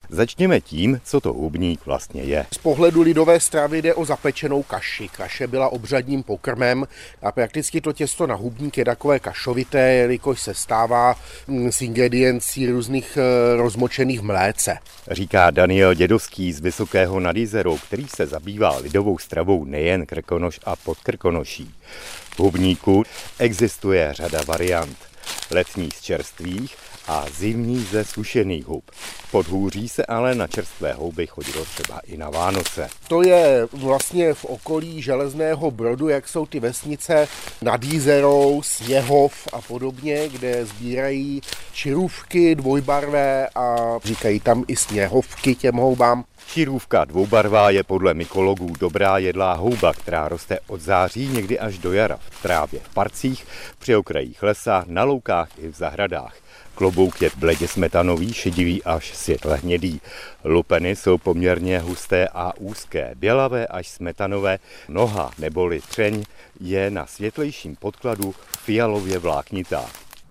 Začněme tím, co to hubník vlastně je. Z pohledu lidové stravy jde o zapečenou kaši. Kaše byla obřadním pokrmem a prakticky to těsto na hubník je takové kašovité, jelikož se stává z ingrediencí různých rozmočených v mléce. Říká Daniel Dědovský z Vysokého nad Jizerou, který se zabývá lidovou stravou nejen Krkonoš a Podkrkonoší. V hubníku existuje řada variant. Letní z čerstvých a zimní ze sušených hub. V Podhůří se ale na čerstvé houby chodilo třeba i na Vánoce. To je vlastně v okolí Železného Brodu, jak jsou ty vesnice nad Jizerou, Sněhov a podobně, kde sbírají čirůvky dvojbarvé a říkají tam i sněhovky těm houbám. Čirůvka dvoubarvá je podle mykologů dobrá jedlá houba, která roste od září někdy až do jara v trávě, v parcích, při okrajích lesa, na loukách i v zahradách. Klobouk je bledě smetanový, šedivý až světle hnědý. Lupeny jsou poměrně husté a úzké, bělavé až smetanové. Noha neboli třeň je na světlejším podkladu fialově vláknitá.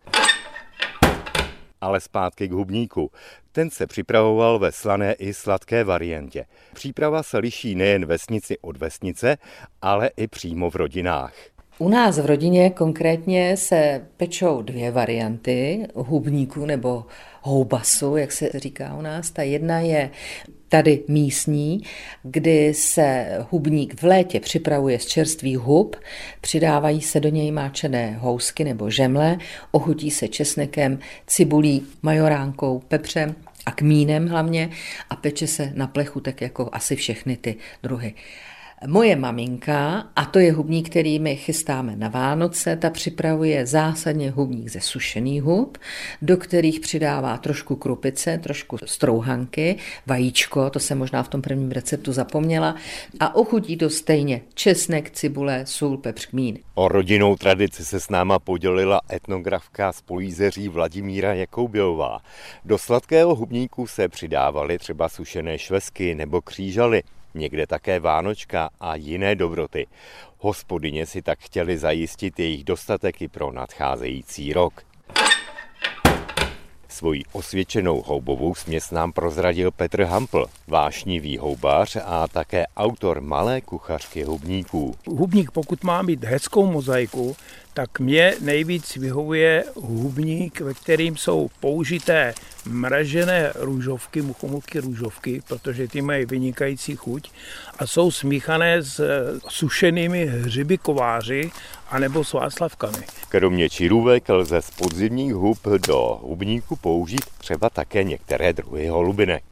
Ale zpátky k hubníku. Ten se připravoval ve slané i sladké variantě. Příprava se liší nejen vesnici od vesnice, ale i přímo v rodinách. U nás v rodině konkrétně se pečou dvě varianty hubníku nebo houbasu, jak se říká u nás. Ta jedna je tady místní, kdy se hubník v létě připravuje z čerstvých hub, přidávají se do něj máčené housky nebo žemle, ochutí se česnekem, cibulí, majoránkou, pepřem a kmínem hlavně a peče se na plechu, tak jako asi všechny ty druhy. Moje maminka, a to je hubník, který my chystáme na Vánoce, ta připravuje zásadně hubník ze sušených hub, do kterých přidává trošku krupice, trošku strouhanky, vajíčko, to jsem možná v tom prvním receptu zapomněla, a ochutí to stejně česnek, cibule, sůl, pepř, kmín. O rodinnou tradici se s náma podělila etnografka z Polízeří Vladimíra Jakoubělová. Do sladkého hubníku se přidávaly třeba sušené švesky nebo křížaly. Někde také vánočka a jiné dobroty. Hospodyně si tak chtěli zajistit jejich dostatek i pro nadcházející rok. Svoji osvědčenou houbovou směs nám prozradil Petr Hampl, vášnivý houbář a také autor malé kuchařky hubníků. Hubník, pokud má mít hezkou mozaiku, tak mě nejvíc vyhovuje hubník, ve kterým jsou použité mražené růžovky, muchomolky růžovky, protože ty mají vynikající chuť a jsou smíchané s sušenými hřiby kováři anebo s václavkami. Kromě čirůvek lze z podzimních hub do hubníku použít třeba také některé druhy holubinek.